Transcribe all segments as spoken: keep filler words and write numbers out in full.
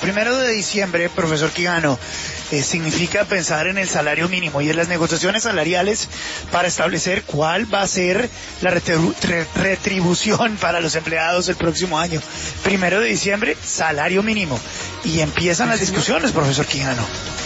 Primero de diciembre, profesor Quijano, eh, significa pensar en el salario mínimo y en las negociaciones salariales para establecer cuál va a ser la retribu- re- retribución para los empleados el próximo año. Primero de diciembre, salario mínimo. Y empiezan las discusiones, profesor Quijano.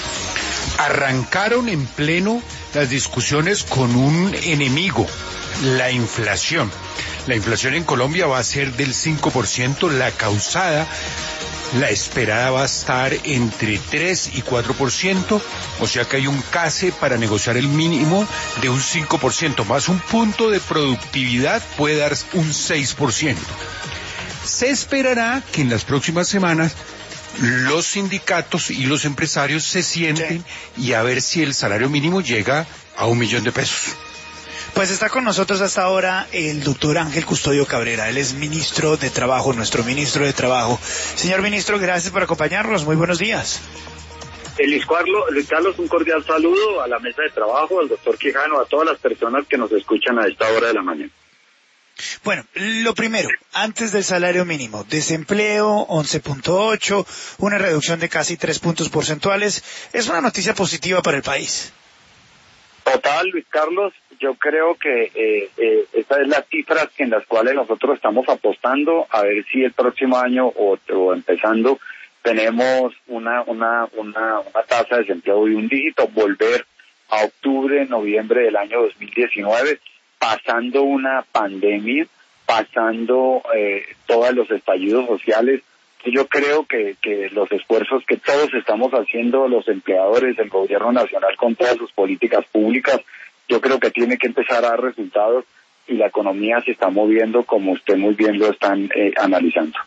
Arrancaron en pleno las discusiones con un enemigo, la inflación. La inflación en Colombia va a ser del cinco por ciento, la causada, la esperada va a estar entre tres y cuatro por ciento, o sea que hay un case para negociar el mínimo de un cinco por ciento, más un punto de productividad puede dar un seis por ciento. Se esperará que en las próximas semanas los sindicatos y los empresarios se sienten y a ver si el salario mínimo llega a un millón de pesos. Pues está con nosotros hasta ahora el doctor Ángel Custodio Cabrera. Él es ministro de Trabajo, nuestro ministro de Trabajo. Señor ministro, gracias por acompañarnos. Muy buenos días. Eh, Luis Carlos, Luis Carlos, un cordial saludo a la mesa de trabajo, al doctor Quijano, a todas las personas que nos escuchan a esta hora de la mañana. Bueno, lo primero, antes del salario mínimo, desempleo once punto ocho, una reducción de casi tres puntos porcentuales, es una noticia positiva para el país. Total, Luis Carlos, yo creo que eh, eh, estas son las cifras en las cuales nosotros estamos apostando a ver si el próximo año o, o empezando tenemos una, una, una, una tasa de desempleo de un dígito, volver a octubre, noviembre del año dos mil diecinueve, pasando una pandemia, pasando eh, todos los estallidos sociales. Yo creo que, que los esfuerzos que todos estamos haciendo, los empleadores, el gobierno nacional con todas sus políticas públicas, yo creo que tiene que empezar a dar resultados y la economía se está moviendo como usted muy bien lo están eh, analizando.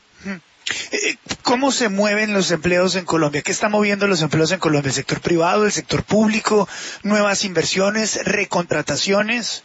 ¿Cómo se mueven los empleos en Colombia? ¿Qué está moviendo los empleos en Colombia? ¿El sector privado, el sector público, nuevas inversiones, recontrataciones?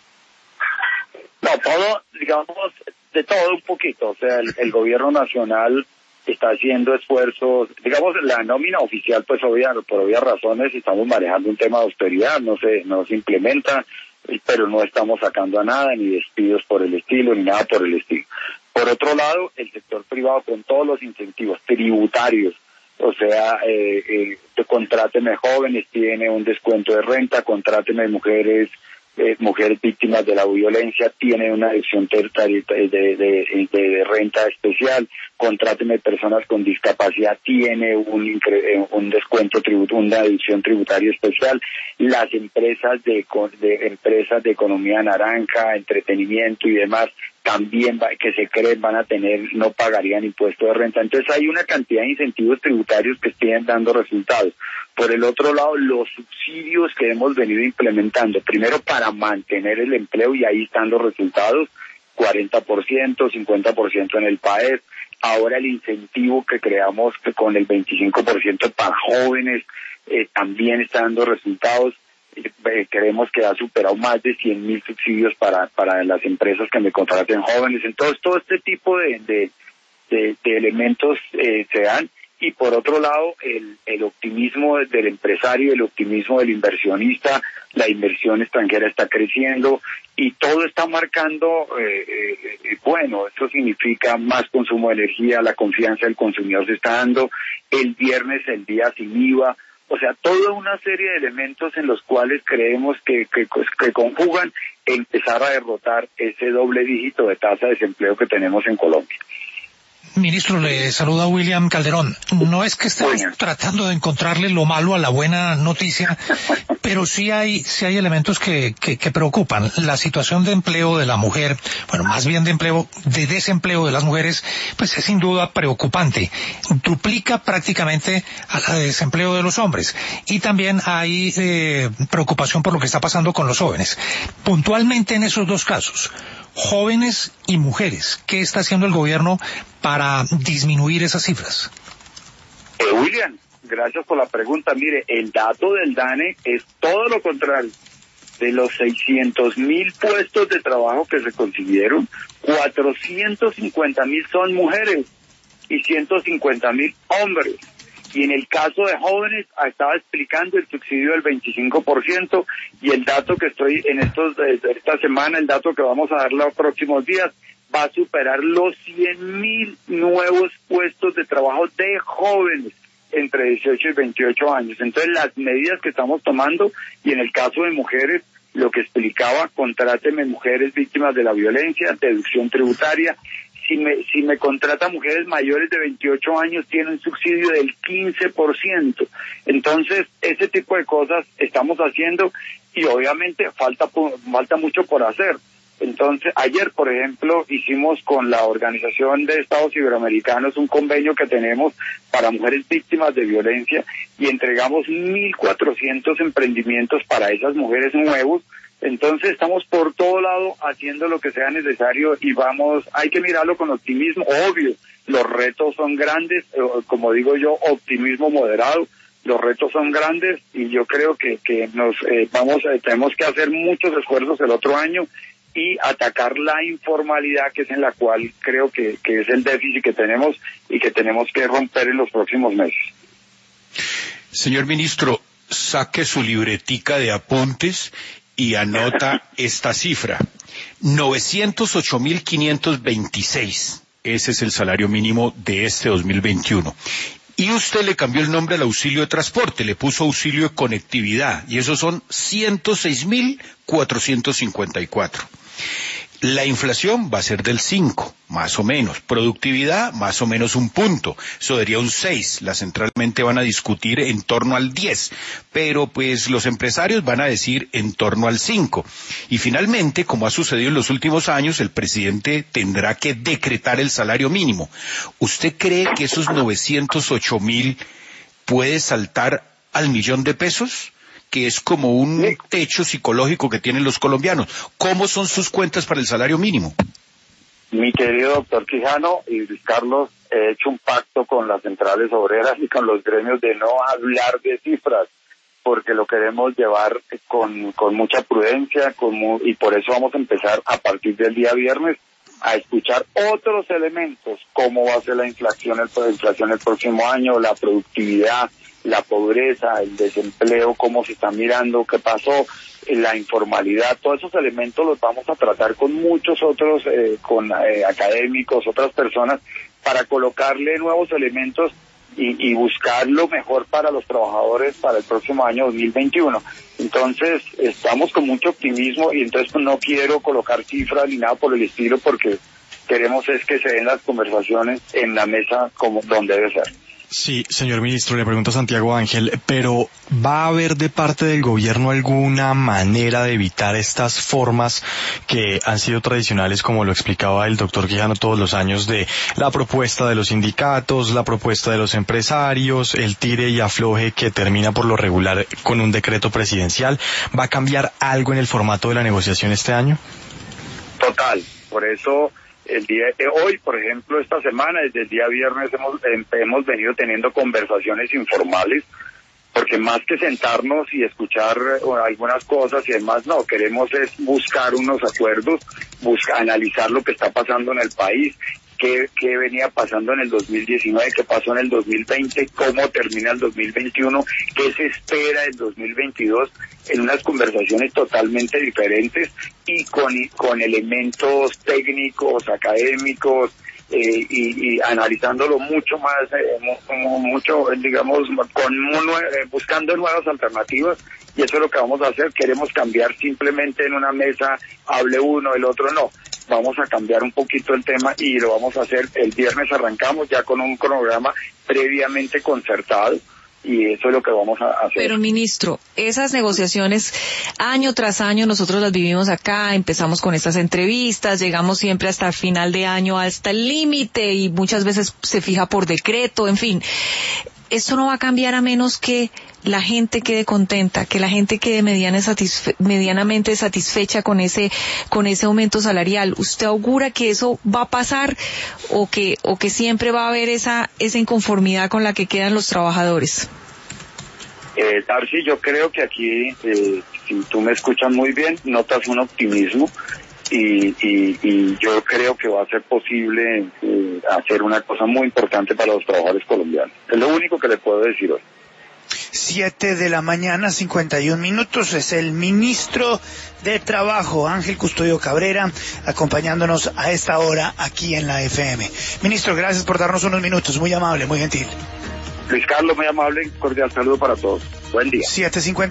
No, todo, digamos, de todo un poquito. O sea, el, el gobierno nacional está haciendo esfuerzos, digamos, la nómina oficial, pues obvia, por obvias razones, estamos manejando un tema de austeridad, no se, no se implementa, pero no estamos sacando a nada, ni despidos por el estilo, ni nada por el estilo. Por otro lado, el sector privado con todos los incentivos tributarios, o sea, eh, eh, contráteme jóvenes, tiene un descuento de renta, contráteme mujeres, Eh, mujeres víctimas de la violencia, tienen una deducción de, de, de, de, de renta especial, contráteme personas con discapacidad, tiene un, un descuento tributo, una deducción tributaria especial, las empresas de, de empresas de economía naranja, entretenimiento y demás, también va, que se creen van a tener, no pagarían impuesto de renta. Entonces hay una cantidad de incentivos tributarios que estén dando resultados. Por el otro lado, los subsidios que hemos venido implementando, primero para mantener el empleo, y ahí están los resultados, cuarenta por ciento, cincuenta por ciento en el P A E S. Ahora el incentivo que creamos que con el veinticinco por ciento para jóvenes eh, también está dando resultados. Eh, creemos que ha superado más de cien mil subsidios para para las empresas que me contraten jóvenes. Entonces, todo este tipo de, de, de, de elementos eh, se dan. Y por otro lado, el, el optimismo del empresario, el optimismo del inversionista, la inversión extranjera está creciendo y todo está marcando, eh, eh, bueno, esto significa más consumo de energía, la confianza del consumidor se está dando, el viernes el día sin I V A, o sea, toda una serie de elementos en los cuales creemos que, que, que conjugan empezar a derrotar ese doble dígito de tasa de desempleo que tenemos en Colombia. Ministro, le saluda William Calderón. No es que estemos bueno. tratando de encontrarle lo malo a la buena noticia, pero sí hay sí hay elementos que, que, que preocupan. La situación de empleo de la mujer, bueno, más bien de empleo, de desempleo de las mujeres, pues es sin duda preocupante. Duplica prácticamente a la de desempleo de los hombres. Y también hay eh, preocupación por lo que está pasando con los jóvenes. Puntualmente en esos dos casos, jóvenes y mujeres, ¿qué está haciendo el gobierno para disminuir esas cifras? Eh, William, gracias por la pregunta. Mire, el dato del DANE es todo lo contrario. De los seiscientos mil puestos de trabajo que se consiguieron, cuatrocientos cincuenta mil son mujeres y ciento cincuenta mil hombres. Y en el caso de jóvenes, estaba explicando el subsidio del veinticinco por ciento y el dato que estoy en estos esta semana, el dato que vamos a dar los próximos días, va a superar los cien mil nuevos puestos de trabajo de jóvenes. entre dieciocho y veintiocho años. Entonces, las medidas que estamos tomando, y en el caso de mujeres, lo que explicaba, contráteme mujeres víctimas de la violencia, deducción tributaria. Si me, si me contrata mujeres mayores de veintiocho años, tiene un subsidio del quince por ciento. Entonces, ese tipo de cosas estamos haciendo y obviamente falta, falta mucho por hacer. Entonces, ayer, por ejemplo, hicimos con la Organización de Estados Iberoamericanos un convenio que tenemos para mujeres víctimas de violencia y entregamos mil cuatrocientos emprendimientos para esas mujeres nuevos. Entonces, estamos por todo lado haciendo lo que sea necesario y vamos, hay que mirarlo con optimismo, obvio, los retos son grandes, como digo yo, optimismo moderado. Los retos son grandes y yo creo que, que nos eh, vamos, eh, tenemos que hacer muchos esfuerzos el otro año y atacar la informalidad, que es en la cual creo que, que es el déficit que tenemos y que tenemos que romper en los próximos meses. Señor ministro, saque su libretica de apuntes y anota esta cifra. novecientos ocho mil quinientos veintiséis. Ese es el salario mínimo de este dos mil veintiuno. Y usted le cambió el nombre al auxilio de transporte, le puso auxilio de conectividad, y esos son ciento seis mil cuatrocientos cincuenta y cuatro. La inflación va a ser del cinco, más o menos. Productividad, más o menos un punto. Eso sería un seis. Las centralmente van a discutir en torno al diez. Pero pues los empresarios van a decir en torno al cinco. Y finalmente, como ha sucedido en los últimos años, el presidente tendrá que decretar el salario mínimo. ¿Usted cree que esos novecientos ocho mil puede saltar al millón de pesos? Que es como un techo psicológico que tienen los colombianos. ¿Cómo son sus cuentas para el salario mínimo? Mi querido doctor Quijano y Luis Carlos, he hecho un pacto con las centrales obreras y con los gremios de no hablar de cifras, porque lo queremos llevar con, con mucha prudencia con mu- y por eso vamos a empezar a partir del día viernes a escuchar otros elementos, cómo va a ser la inflación el, la inflación el próximo año, la productividad, la pobreza, el desempleo, cómo se está mirando, qué pasó, la informalidad, todos esos elementos los vamos a tratar con muchos otros, eh, con eh, académicos, otras personas, para colocarle nuevos elementos y, y buscar lo mejor para los trabajadores para el próximo año dos mil veintiuno. Entonces, estamos con mucho optimismo y entonces pues, no quiero colocar cifras ni nada por el estilo porque queremos es que se den las conversaciones en la mesa como donde debe ser. Sí, señor ministro, le pregunto a Santiago Ángel, pero ¿va a haber de parte del gobierno alguna manera de evitar estas formas que han sido tradicionales, como lo explicaba el doctor Quijano todos los años, de la propuesta de los sindicatos, la propuesta de los empresarios, el tire y afloje que termina por lo regular con un decreto presidencial? ¿Va a cambiar algo en el formato de la negociación este año? Total, por eso... El día de hoy, por ejemplo, esta semana, desde el día viernes, hemos, hemos venido teniendo conversaciones informales, porque más que sentarnos y escuchar algunas cosas y demás, no, queremos es buscar unos acuerdos, buscar, analizar lo que está pasando en el país, qué, qué venía pasando en el dos mil diecinueve, qué pasó en el dos mil veinte, cómo termina el dos mil veintiuno, qué se espera del dos mil veintidós, en unas conversaciones totalmente diferentes y con, con elementos técnicos, académicos, eh, y, y analizándolo mucho más, eh, como mucho, digamos, con eh, buscando nuevas alternativas, y eso es lo que vamos a hacer. Queremos cambiar simplemente en una mesa, hable uno, el otro no. Vamos a cambiar un poquito el tema y lo vamos a hacer el viernes. Arrancamos ya con un cronograma previamente concertado. Y eso es lo que vamos a hacer. Pero, ministro, esas negociaciones año tras año nosotros las vivimos acá, empezamos con estas entrevistas, llegamos siempre hasta el final de año, hasta el límite, y muchas veces se fija por decreto, en fin. Esto no va a cambiar a menos que la gente quede contenta, que la gente quede mediana satisfe- medianamente satisfecha con ese con ese aumento salarial. ¿Usted augura que eso va a pasar o que o que siempre va a haber esa esa inconformidad con la que quedan los trabajadores? Eh, Darcy, yo creo que aquí, eh, si tú me escuchas muy bien, notas un optimismo y, y, y yo creo que va a ser posible eh, hacer una cosa muy importante para los trabajadores colombianos. Es lo único que le puedo decir hoy. Siete de la mañana, cincuenta y un minutos, es el ministro de Trabajo, Ángel Custodio Cabrera, acompañándonos a esta hora aquí en la F M. Ministro, gracias por darnos unos minutos, muy amable, muy gentil. Luis Carlos, muy amable, cordial saludo para todos. Buen día. siete cincuenta